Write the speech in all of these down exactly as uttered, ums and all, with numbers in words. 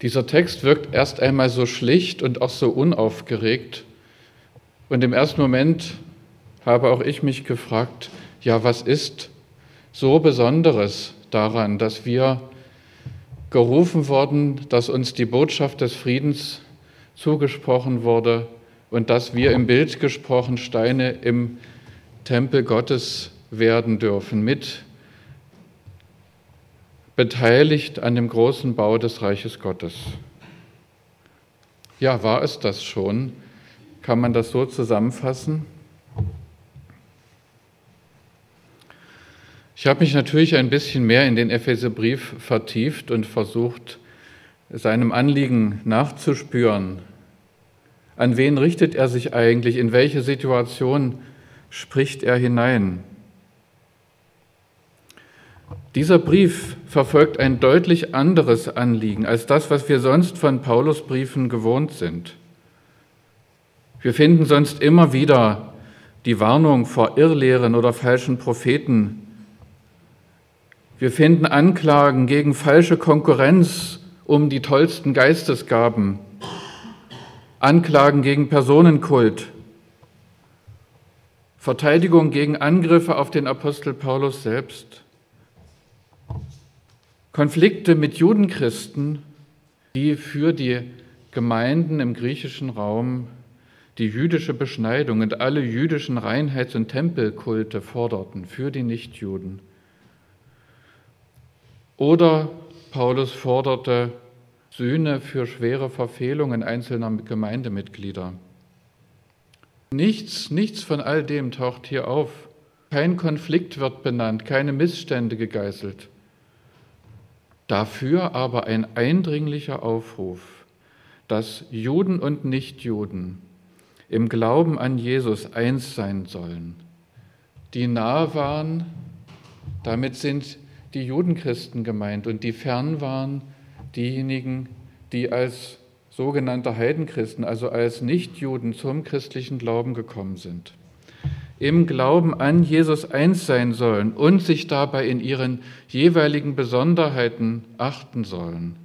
Dieser Text wirkt erst einmal so schlicht und auch so unaufgeregt. Und im ersten Moment habe auch ich mich gefragt, ja, was ist so Besonderes daran, dass wir gerufen wurden, dass uns die Botschaft des Friedens zugesprochen wurde und dass wir im Bild gesprochen Steine im Tempel Gottes werden dürfen, mit beteiligt an dem großen Bau des Reiches Gottes. Ja, war es das schon? Kann man das so zusammenfassen? Ich habe mich natürlich ein bisschen mehr in den Epheserbrief vertieft und versucht, seinem Anliegen nachzuspüren. An wen richtet er sich eigentlich? In welche Situation spricht er hinein? Dieser Brief verfolgt ein deutlich anderes Anliegen als das, was wir sonst von Paulusbriefen gewohnt sind. Wir finden sonst immer wieder die Warnung vor Irrlehren oder falschen Propheten. Wir finden Anklagen gegen falsche Konkurrenz um die tollsten Geistesgaben, Anklagen gegen Personenkult, Verteidigung gegen Angriffe auf den Apostel Paulus selbst, Konflikte mit Judenchristen, die für die Gemeinden im griechischen Raum die jüdische Beschneidung und alle jüdischen Reinheits- und Tempelkulte forderten für die Nichtjuden. Oder Paulus forderte Sühne für schwere Verfehlungen einzelner Gemeindemitglieder. Nichts, nichts von all dem taucht hier auf. Kein Konflikt wird benannt, keine Missstände gegeißelt. Dafür aber ein eindringlicher Aufruf, dass Juden und Nichtjuden im Glauben an Jesus eins sein sollen. Die nah waren, damit sind die Judenchristen gemeint, und die fern waren, diejenigen, die als sogenannte Heidenchristen, also als Nichtjuden zum christlichen Glauben gekommen sind, im Glauben an Jesus eins sein sollen und sich dabei in ihren jeweiligen Besonderheiten achten sollen.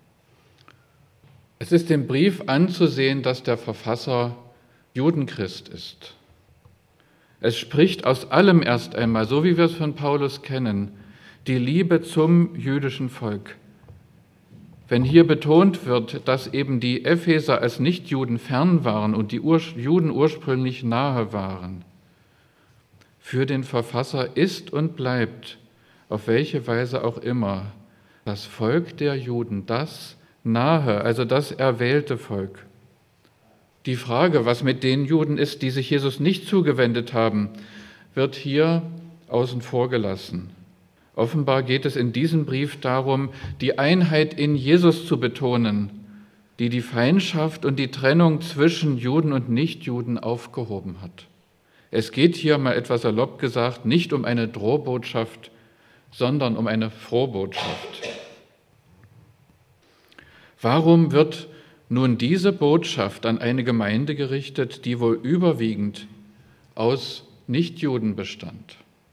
Es ist dem Brief anzusehen, dass der Verfasser Judenchrist ist. Es spricht aus allem erst einmal, so wie wir es von Paulus kennen, die Liebe zum jüdischen Volk. Wenn hier betont wird, dass eben die Epheser als Nichtjuden fern waren und die Ur- Juden ursprünglich nahe waren, für den Verfasser ist und bleibt, auf welche Weise auch immer, das Volk der Juden, das nahe, also das erwählte Volk. Die Frage, was mit den Juden ist, die sich Jesus nicht zugewendet haben, wird hier außen vor gelassen. Offenbar geht es in diesem Brief darum, die Einheit in Jesus zu betonen, die die Feindschaft und die Trennung zwischen Juden und Nichtjuden aufgehoben hat. Es geht hier, mal etwas salopp gesagt, nicht um eine Drohbotschaft, sondern um eine Frohbotschaft. Warum wird nun diese Botschaft an eine Gemeinde gerichtet, die wohl überwiegend aus Nichtjuden bestand?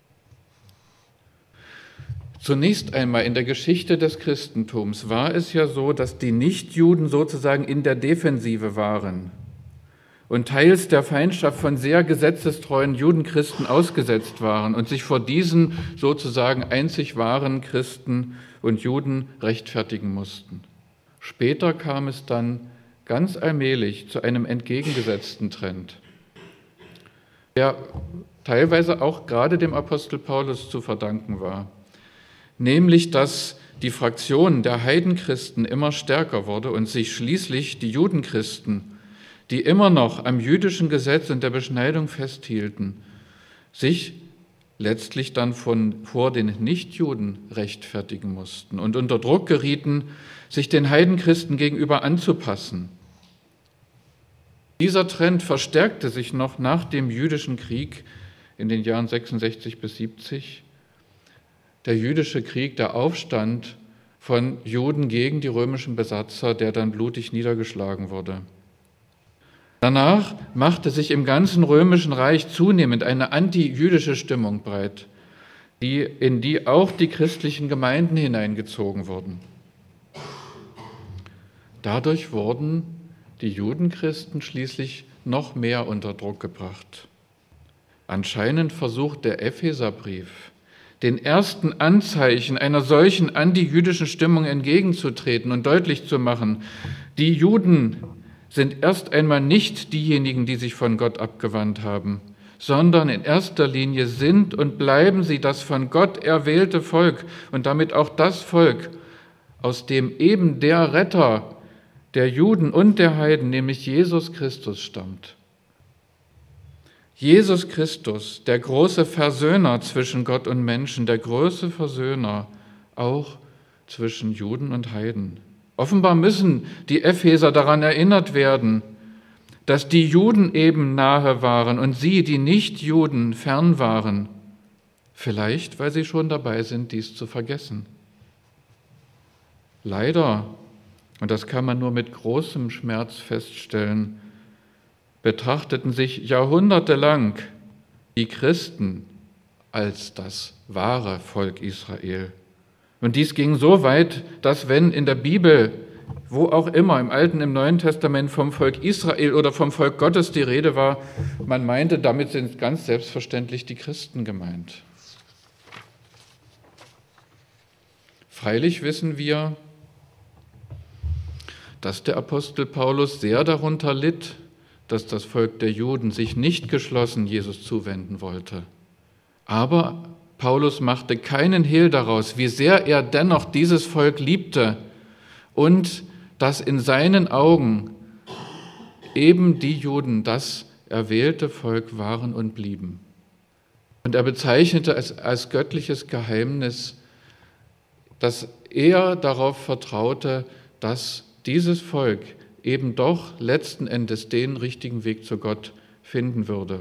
Zunächst einmal in der Geschichte des Christentums war es ja so, dass die Nichtjuden sozusagen in der Defensive waren und teils der Feindschaft von sehr gesetzestreuen Judenchristen ausgesetzt waren und sich vor diesen sozusagen einzig wahren Christen und Juden rechtfertigen mussten. Später kam es dann ganz allmählich zu einem entgegengesetzten Trend, der teilweise auch gerade dem Apostel Paulus zu verdanken war, nämlich dass die Fraktion der Heidenchristen immer stärker wurde und sich schließlich die Judenchristen, die immer noch am jüdischen Gesetz und der Beschneidung festhielten, sich letztlich dann von, vor den Nichtjuden rechtfertigen mussten und unter Druck gerieten, sich den Heidenchristen gegenüber anzupassen. Dieser Trend verstärkte sich noch nach dem jüdischen Krieg in den Jahren sechsundsechzig bis siebzig. Der jüdische Krieg, der Aufstand von Juden gegen die römischen Besatzer, der dann blutig niedergeschlagen wurde. Danach machte sich im ganzen römischen Reich zunehmend eine antijüdische Stimmung breit, die, in die auch die christlichen Gemeinden hineingezogen wurden. Dadurch wurden die Judenchristen schließlich noch mehr unter Druck gebracht. Anscheinend versucht der Epheserbrief, den ersten Anzeichen einer solchen antijüdischen Stimmung entgegenzutreten und deutlich zu machen, die Juden sind erst einmal nicht diejenigen, die sich von Gott abgewandt haben, sondern in erster Linie sind und bleiben sie das von Gott erwählte Volk und damit auch das Volk, aus dem eben der Retter der Juden und der Heiden, nämlich Jesus Christus, stammt. Jesus Christus, der große Versöhner zwischen Gott und Menschen, der große Versöhner auch zwischen Juden und Heiden. Offenbar müssen die Epheser daran erinnert werden, dass die Juden eben nahe waren und sie, die Nichtjuden, fern waren. Vielleicht, weil sie schon dabei sind, dies zu vergessen. Leider, und das kann man nur mit großem Schmerz feststellen, betrachteten sich jahrhundertelang die Christen als das wahre Volk Israel. Und dies ging so weit, dass wenn in der Bibel, wo auch immer, im Alten, im Neuen Testament vom Volk Israel oder vom Volk Gottes die Rede war, man meinte, damit sind ganz selbstverständlich die Christen gemeint. Freilich wissen wir, dass der Apostel Paulus sehr darunter litt, dass das Volk der Juden sich nicht geschlossen Jesus zuwenden wollte. Aber Paulus machte keinen Hehl daraus, wie sehr er dennoch dieses Volk liebte und dass in seinen Augen eben die Juden das erwählte Volk waren und blieben. Und er bezeichnete es als göttliches Geheimnis, dass er darauf vertraute, dass dieses Volk eben doch letzten Endes den richtigen Weg zu Gott finden würde.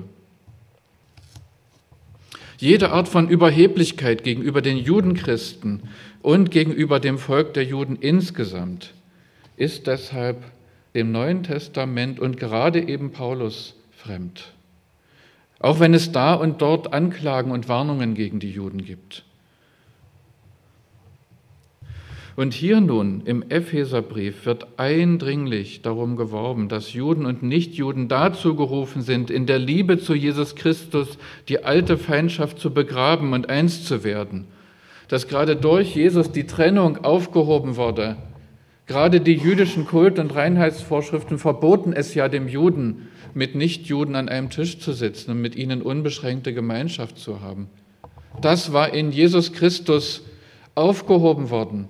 Jede Art von Überheblichkeit gegenüber den Judenchristen und gegenüber dem Volk der Juden insgesamt ist deshalb dem Neuen Testament und gerade eben Paulus fremd. Auch wenn es da und dort Anklagen und Warnungen gegen die Juden gibt. Und hier nun im Epheserbrief wird eindringlich darum geworben, dass Juden und Nichtjuden dazu gerufen sind, in der Liebe zu Jesus Christus die alte Feindschaft zu begraben und eins zu werden. Dass gerade durch Jesus die Trennung aufgehoben wurde. Gerade die jüdischen Kult- und Reinheitsvorschriften verboten es ja dem Juden, mit Nichtjuden an einem Tisch zu sitzen und mit ihnen unbeschränkte Gemeinschaft zu haben. Das war in Jesus Christus aufgehoben worden.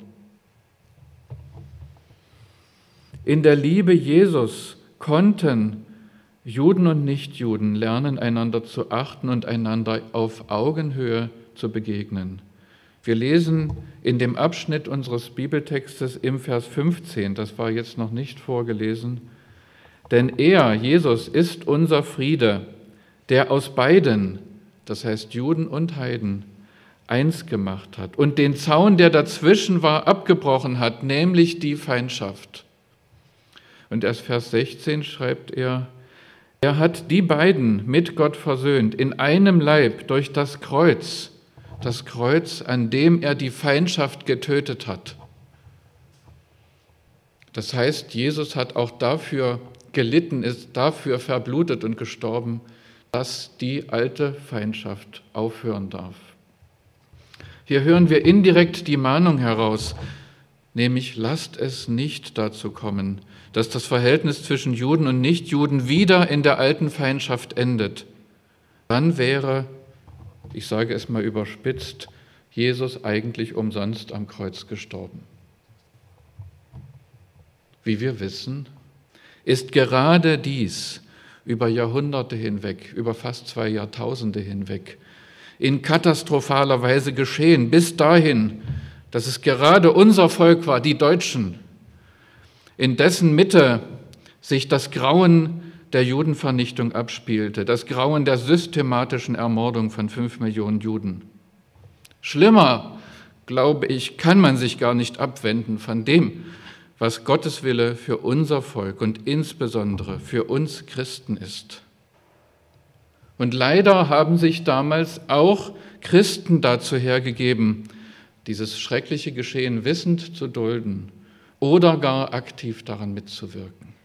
In der Liebe Jesus konnten Juden und Nichtjuden lernen, einander zu achten und einander auf Augenhöhe zu begegnen. Wir lesen in dem Abschnitt unseres Bibeltextes im Vers fünfzehn, das war jetzt noch nicht vorgelesen, denn er, Jesus, ist unser Friede, der aus beiden, das heißt Juden und Heiden, eins gemacht hat und den Zaun, der dazwischen war, abgebrochen hat, nämlich die Feindschaft. Und erst Vers sechzehn schreibt er, er hat die beiden mit Gott versöhnt, in einem Leib durch das Kreuz, das Kreuz, an dem er die Feindschaft getötet hat. Das heißt, Jesus hat auch dafür gelitten, ist dafür verblutet und gestorben, dass die alte Feindschaft aufhören darf. Hier hören wir indirekt die Mahnung heraus, nämlich lasst es nicht dazu kommen, dass das Verhältnis zwischen Juden und Nichtjuden wieder in der alten Feindschaft endet. Dann wäre, ich sage es mal überspitzt, Jesus eigentlich umsonst am Kreuz gestorben. Wie wir wissen, ist gerade dies über Jahrhunderte hinweg, über fast zwei Jahrtausende hinweg, in katastrophaler Weise geschehen, bis dahin, dass es gerade unser Volk war, die Deutschen, in dessen Mitte sich das Grauen der Judenvernichtung abspielte, das Grauen der systematischen Ermordung von fünf Millionen Juden. Schlimmer, glaube ich, kann man sich gar nicht abwenden von dem, was Gottes Wille für unser Volk und insbesondere für uns Christen ist. Und leider haben sich damals auch Christen dazu hergegeben, dieses schreckliche Geschehen wissend zu dulden oder gar aktiv daran mitzuwirken.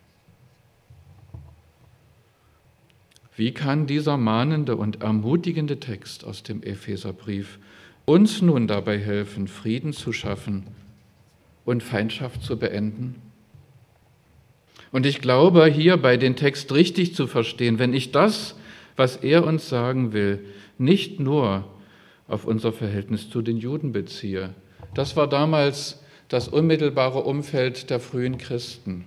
Wie kann dieser mahnende und ermutigende Text aus dem Epheserbrief uns nun dabei helfen, Frieden zu schaffen und Feindschaft zu beenden? Und ich glaube, hierbei den Text richtig zu verstehen, wenn ich das, was er uns sagen will, nicht nur auf unser Verhältnis zu den Juden beziehe. Das war damals das unmittelbare Umfeld der frühen Christen.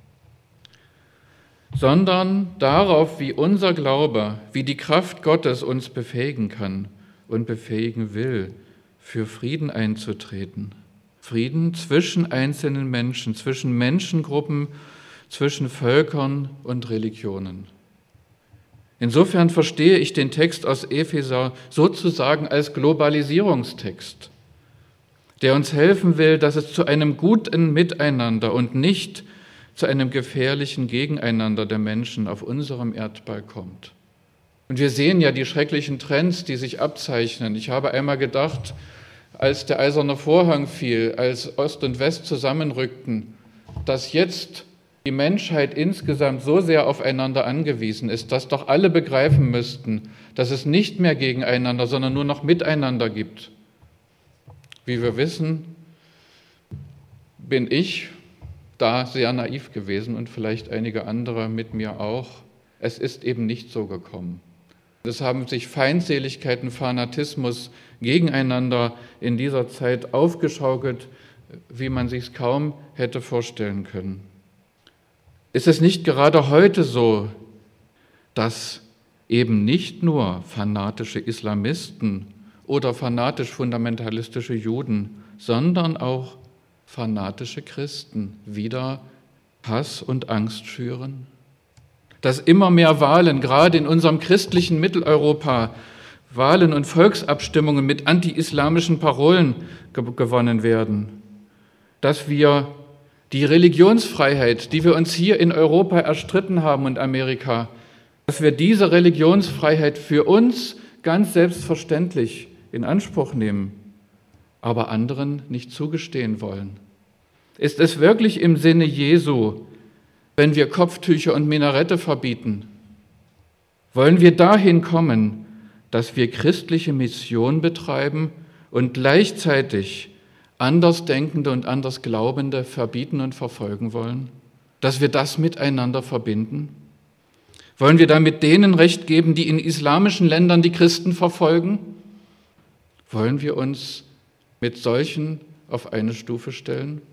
Sondern darauf, wie unser Glaube, wie die Kraft Gottes uns befähigen kann und befähigen will, für Frieden einzutreten. Frieden zwischen einzelnen Menschen, zwischen Menschengruppen, zwischen Völkern und Religionen. Insofern verstehe ich den Text aus Epheser sozusagen als Globalisierungstext, der uns helfen will, dass es zu einem guten Miteinander und nicht zu einem gefährlichen Gegeneinander der Menschen auf unserem Erdball kommt. Und wir sehen ja die schrecklichen Trends, die sich abzeichnen. Ich habe einmal gedacht, als der eiserne Vorhang fiel, als Ost und West zusammenrückten, dass jetzt die Menschheit insgesamt so sehr aufeinander angewiesen ist, dass doch alle begreifen müssten, dass es nicht mehr gegeneinander, sondern nur noch miteinander gibt. Wie wir wissen, bin ich da sehr naiv gewesen und vielleicht einige andere mit mir auch. Es ist eben nicht so gekommen. Es haben sich Feindseligkeiten, Fanatismus gegeneinander in dieser Zeit aufgeschaukelt, wie man sich es kaum hätte vorstellen können. Ist es nicht gerade heute so, dass eben nicht nur fanatische Islamisten oder fanatisch-fundamentalistische Juden, sondern auch fanatische Christen wieder Hass und Angst schüren? Dass immer mehr Wahlen, gerade in unserem christlichen Mitteleuropa, Wahlen und Volksabstimmungen mit anti-islamischen Parolen ge- gewonnen werden. Dass wir die Religionsfreiheit, die wir uns hier in Europa erstritten haben und Amerika, dass wir diese Religionsfreiheit für uns ganz selbstverständlich in Anspruch nehmen, aber anderen nicht zugestehen wollen. Ist es wirklich im Sinne Jesu, wenn wir Kopftücher und Minarette verbieten? Wollen wir dahin kommen, dass wir christliche Mission betreiben und gleichzeitig Andersdenkende und Andersglaubende verbieten und verfolgen wollen? Dass wir das miteinander verbinden? Wollen wir damit denen Recht geben, die in islamischen Ländern die Christen verfolgen? Wollen wir uns mit solchen auf eine Stufe stellen?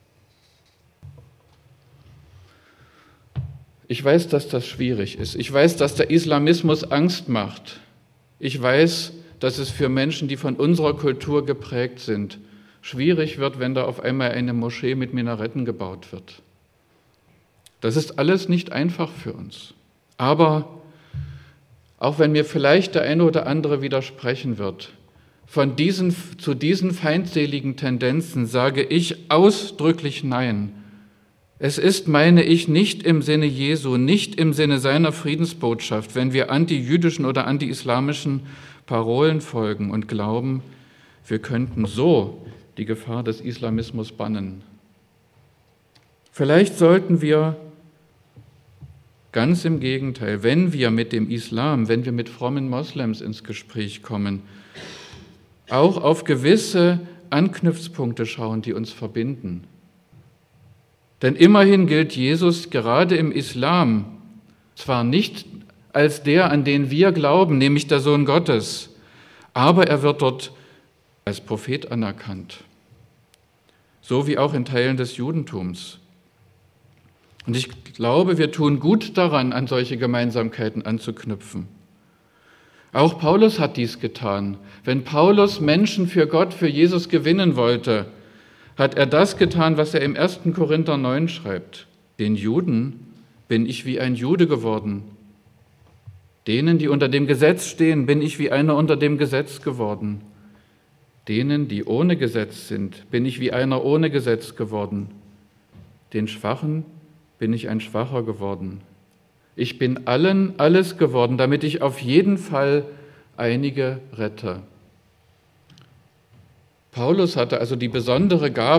Ich weiß, dass das schwierig ist. Ich weiß, dass der Islamismus Angst macht. Ich weiß, dass es für Menschen, die von unserer Kultur geprägt sind, schwierig wird, wenn da auf einmal eine Moschee mit Minaretten gebaut wird. Das ist alles nicht einfach für uns. Aber auch wenn mir vielleicht der eine oder andere widersprechen wird, von diesen, zu diesen feindseligen Tendenzen sage ich ausdrücklich Nein. Es ist, meine ich, nicht im Sinne Jesu, nicht im Sinne seiner Friedensbotschaft, wenn wir anti-jüdischen oder anti-islamischen Parolen folgen und glauben, wir könnten so die Gefahr des Islamismus bannen. Vielleicht sollten wir ganz im Gegenteil, wenn wir mit dem Islam, wenn wir mit frommen Moslems ins Gespräch kommen, auch auf gewisse Anknüpfpunkte schauen, die uns verbinden. Denn immerhin gilt Jesus gerade im Islam zwar nicht als der, an den wir glauben, nämlich der Sohn Gottes, aber er wird dort als Prophet anerkannt, so wie auch in Teilen des Judentums. Und ich glaube, wir tun gut daran, an solche Gemeinsamkeiten anzuknüpfen. Auch Paulus hat dies getan. Wenn Paulus Menschen für Gott, für Jesus gewinnen wollte, hat er das getan, was er im ersten Korinther neun schreibt. Den Juden bin ich wie ein Jude geworden. Denen, die unter dem Gesetz stehen, bin ich wie einer unter dem Gesetz geworden. Denen, die ohne Gesetz sind, bin ich wie einer ohne Gesetz geworden. Den Schwachen bin ich ein Schwacher geworden. Ich bin allen alles geworden, damit ich auf jeden Fall einige rette. Paulus hatte also die besondere Gabe,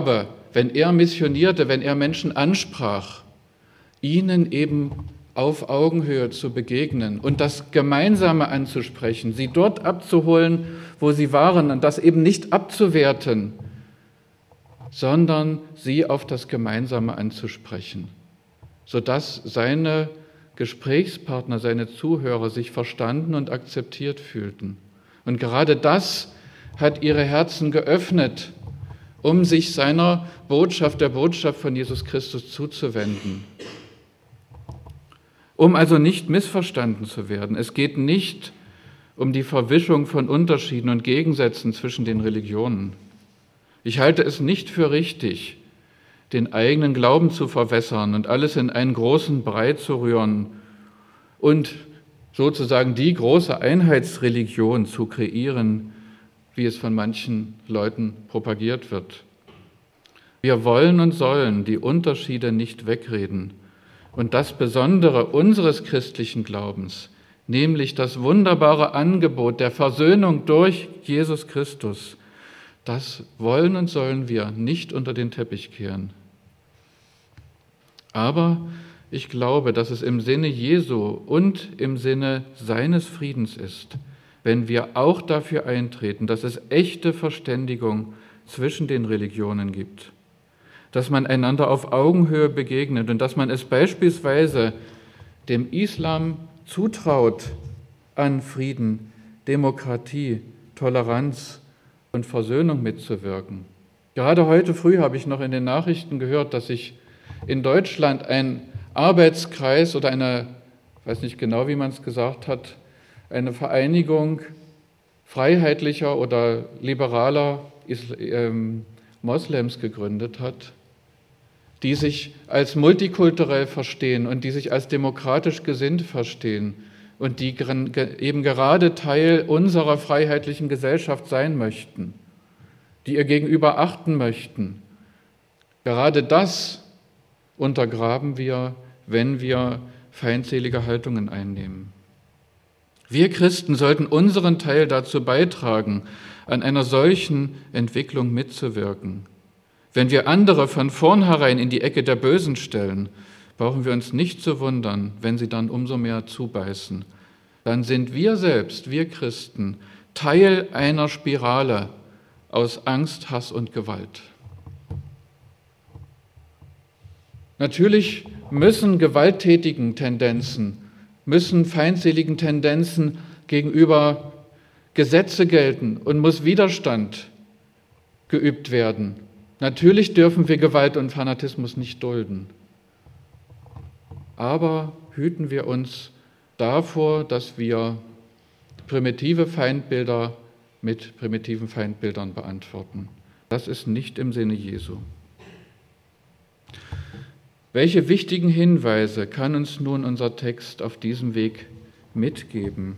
wenn er missionierte, wenn er Menschen ansprach, ihnen eben auf Augenhöhe zu begegnen und das Gemeinsame anzusprechen, sie dort abzuholen, wo sie waren und das eben nicht abzuwerten, sondern sie auf das Gemeinsame anzusprechen, sodass seine Gesprächspartner, seine Zuhörer sich verstanden und akzeptiert fühlten. Und gerade das hat ihre Herzen geöffnet, um sich seiner Botschaft, der Botschaft von Jesus Christus zuzuwenden. Um also nicht missverstanden zu werden. Es geht nicht um die Verwischung von Unterschieden und Gegensätzen zwischen den Religionen. Ich halte es nicht für richtig, den eigenen Glauben zu verwässern und alles in einen großen Brei zu rühren und sozusagen die große Einheitsreligion zu kreieren, wie es von manchen Leuten propagiert wird. Wir wollen und sollen die Unterschiede nicht wegreden und das Besondere unseres christlichen Glaubens, nämlich das wunderbare Angebot der Versöhnung durch Jesus Christus, das wollen und sollen wir nicht unter den Teppich kehren. Aber ich glaube, dass es im Sinne Jesu und im Sinne seines Friedens ist, wenn wir auch dafür eintreten, dass es echte Verständigung zwischen den Religionen gibt, dass man einander auf Augenhöhe begegnet und dass man es beispielsweise dem Islam zutraut, an Frieden, Demokratie, Toleranz und Versöhnung mitzuwirken. Gerade heute früh habe ich noch in den Nachrichten gehört, dass sich in Deutschland ein Arbeitskreis oder eine, ich weiß nicht genau, wie man es gesagt hat, eine Vereinigung freiheitlicher oder liberaler ähm, Moslems gegründet hat, die sich als multikulturell verstehen und die sich als demokratisch gesinnt verstehen und die eben gerade Teil unserer freiheitlichen Gesellschaft sein möchten, die ihr Gegenüber achten möchten. Gerade das untergraben wir, wenn wir feindselige Haltungen einnehmen. Wir Christen sollten unseren Teil dazu beitragen, an einer solchen Entwicklung mitzuwirken. Wenn wir andere von vornherein in die Ecke der Bösen stellen, brauchen wir uns nicht zu wundern, wenn sie dann umso mehr zubeißen. Dann sind wir selbst, wir Christen, Teil einer Spirale aus Angst, Hass und Gewalt. Natürlich müssen gewalttätigen Tendenzen, müssen feindseligen Tendenzen gegenüber Gesetze gelten und muss Widerstand geübt werden. Natürlich dürfen wir Gewalt und Fanatismus nicht dulden. Aber hüten wir uns davor, dass wir primitive Feindbilder mit primitiven Feindbildern beantworten. Das ist nicht im Sinne Jesu. Welche wichtigen Hinweise kann uns nun unser Text auf diesem Weg mitgeben?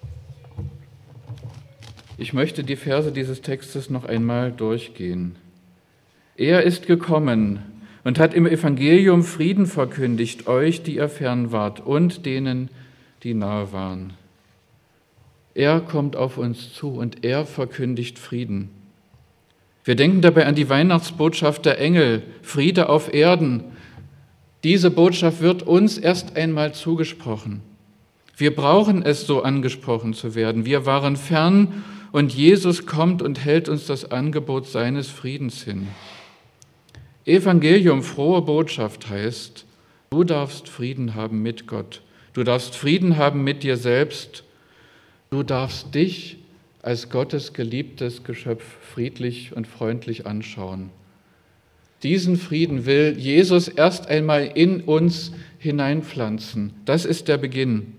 Ich möchte die Verse dieses Textes noch einmal durchgehen. Er ist gekommen und hat im Evangelium Frieden verkündigt, euch, die ihr fern wart, und denen, die nahe waren. Er kommt auf uns zu und er verkündigt Frieden. Wir denken dabei an die Weihnachtsbotschaft der Engel, Friede auf Erden. Diese Botschaft wird uns erst einmal zugesprochen. Wir brauchen es, so angesprochen zu werden. Wir waren fern und Jesus kommt und hält uns das Angebot seines Friedens hin. Evangelium, frohe Botschaft heißt, du darfst Frieden haben mit Gott. Du darfst Frieden haben mit dir selbst. Du darfst dich als Gottes geliebtes Geschöpf friedlich und freundlich anschauen. Diesen Frieden will Jesus erst einmal in uns hineinpflanzen. Das ist der Beginn.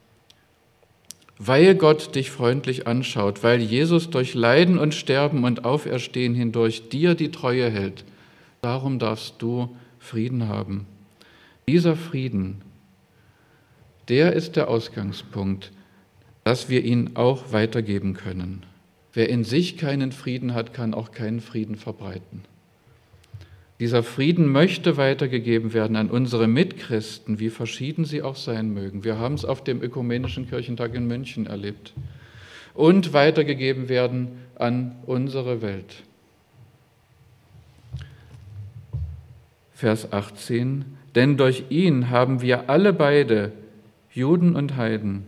Weil Gott dich freundlich anschaut, weil Jesus durch Leiden und Sterben und Auferstehen hindurch dir die Treue hält, darum darfst du Frieden haben. Dieser Frieden, der ist der Ausgangspunkt, dass wir ihn auch weitergeben können. Wer in sich keinen Frieden hat, kann auch keinen Frieden verbreiten. Dieser Frieden möchte weitergegeben werden an unsere Mitchristen, wie verschieden sie auch sein mögen. Wir haben es auf dem Ökumenischen Kirchentag in München erlebt. Und weitergegeben werden an unsere Welt. Vers achtzehn, denn durch ihn haben wir alle beide, Juden und Heiden,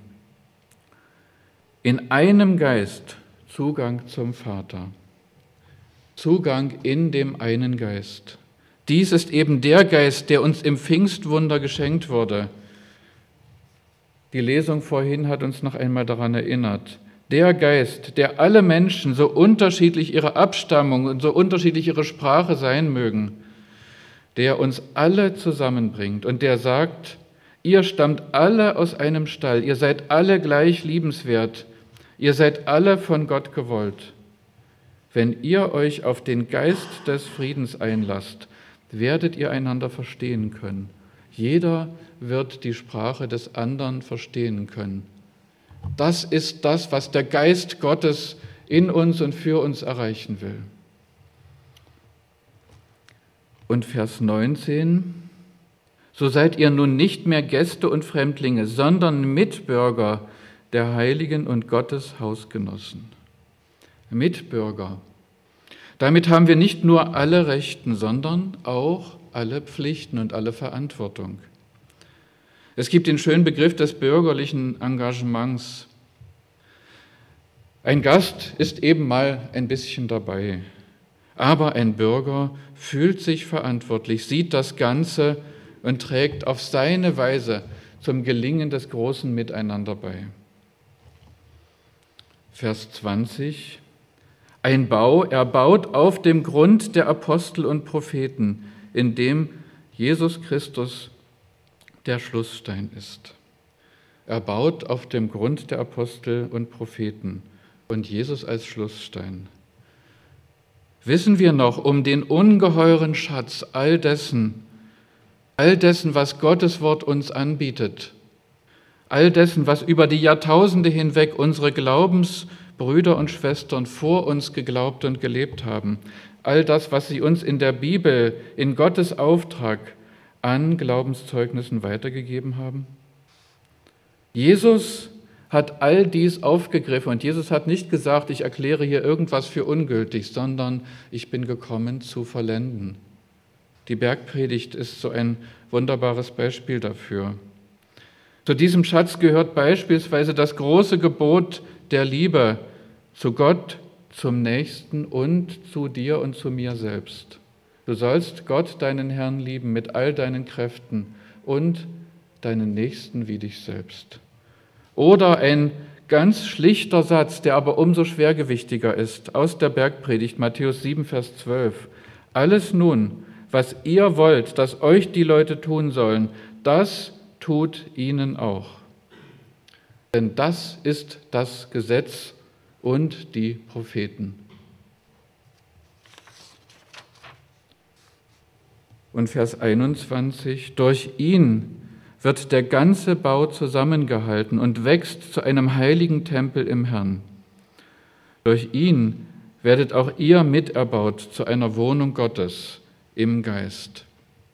in einem Geist Zugang zum Vater. Zugang in dem einen Geist. Dies ist eben der Geist, der uns im Pfingstwunder geschenkt wurde. Die Lesung vorhin hat uns noch einmal daran erinnert. Der Geist, der alle Menschen, so unterschiedlich ihre Abstammung und so unterschiedlich ihre Sprache sein mögen, der uns alle zusammenbringt und der sagt, ihr stammt alle aus einem Stall, ihr seid alle gleich liebenswert, ihr seid alle von Gott gewollt. Wenn ihr euch auf den Geist des Friedens einlasst, werdet ihr einander verstehen können. Jeder wird die Sprache des anderen verstehen können. Das ist das, was der Geist Gottes in uns und für uns erreichen will. Und Vers neunzehn, so seid ihr nun nicht mehr Gäste und Fremdlinge, sondern Mitbürger der Heiligen und Gottes Hausgenossen. Mitbürger. Damit haben wir nicht nur alle Rechten, sondern auch alle Pflichten und alle Verantwortung. Es gibt den schönen Begriff des bürgerlichen Engagements. Ein Gast ist eben mal ein bisschen dabei, aber ein Bürger fühlt sich verantwortlich, sieht das Ganze und trägt auf seine Weise zum Gelingen des großen Miteinander bei. Vers zwanzig. Ein Bau, er baut auf dem Grund der Apostel und Propheten, in dem Jesus Christus der Schlussstein ist. Er baut auf dem Grund der Apostel und Propheten und Jesus als Schlussstein. Wissen wir noch um den ungeheuren Schatz all dessen, all dessen, was Gottes Wort uns anbietet, all dessen, was über die Jahrtausende hinweg unsere Glaubensbrüder und Schwestern vor uns geglaubt und gelebt haben, all das, was sie uns in der Bibel, in Gottes Auftrag an Glaubenszeugnissen weitergegeben haben? Jesus hat all dies aufgegriffen und Jesus hat nicht gesagt, ich erkläre hier irgendwas für ungültig, sondern ich bin gekommen zu vollenden. Die Bergpredigt ist so ein wunderbares Beispiel dafür. Zu diesem Schatz gehört beispielsweise das große Gebot der Liebe zu Gott, zum Nächsten und zu dir und zu mir selbst. Du sollst Gott, deinen Herrn, lieben mit all deinen Kräften und deinen Nächsten wie dich selbst. Oder ein ganz schlichter Satz, der aber umso schwergewichtiger ist, aus der Bergpredigt, Matthäus sieben, Vers zwölf. Alles nun, was ihr wollt, dass euch die Leute tun sollen, das tut ihnen auch. Denn das ist das Gesetz und die Propheten. Und Vers einundzwanzig, durch ihn wird der ganze Bau zusammengehalten und wächst zu einem heiligen Tempel im Herrn. Durch ihn werdet auch ihr miterbaut zu einer Wohnung Gottes im Geist.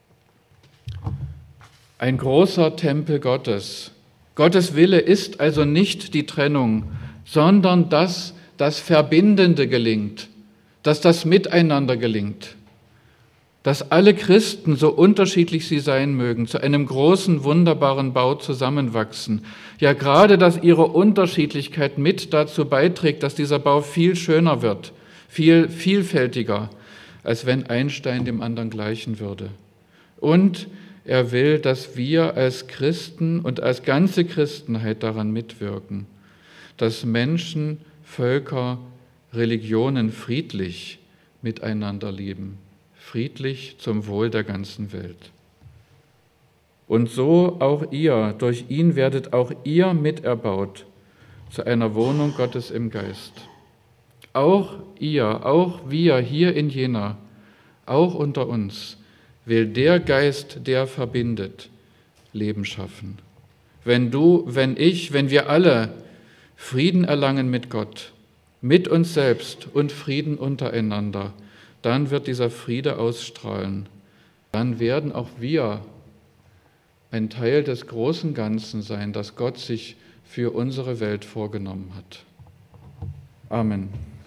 Ein großer Tempel Gottes. Gottes Wille ist also nicht die Trennung, sondern dass das Verbindende gelingt, dass das Miteinander gelingt. Dass alle Christen, so unterschiedlich sie sein mögen, zu einem großen, wunderbaren Bau zusammenwachsen. Ja, gerade, dass ihre Unterschiedlichkeit mit dazu beiträgt, dass dieser Bau viel schöner wird, viel vielfältiger, als wenn ein Stein dem anderen gleichen würde. Und er will, dass wir als Christen und als ganze Christenheit daran mitwirken, dass Menschen, Völker, Religionen friedlich miteinander leben. Friedlich zum Wohl der ganzen Welt. Und so auch ihr, durch ihn werdet auch ihr miterbaut zu einer Wohnung Gottes im Geist. Auch ihr, auch wir hier in Jena, auch unter uns, will der Geist, der verbindet, Leben schaffen. Wenn du, wenn ich, wenn wir alle Frieden erlangen mit Gott, mit uns selbst und Frieden untereinander, dann wird dieser Friede ausstrahlen. Dann werden auch wir ein Teil des großen Ganzen sein, das Gott sich für unsere Welt vorgenommen hat. Amen.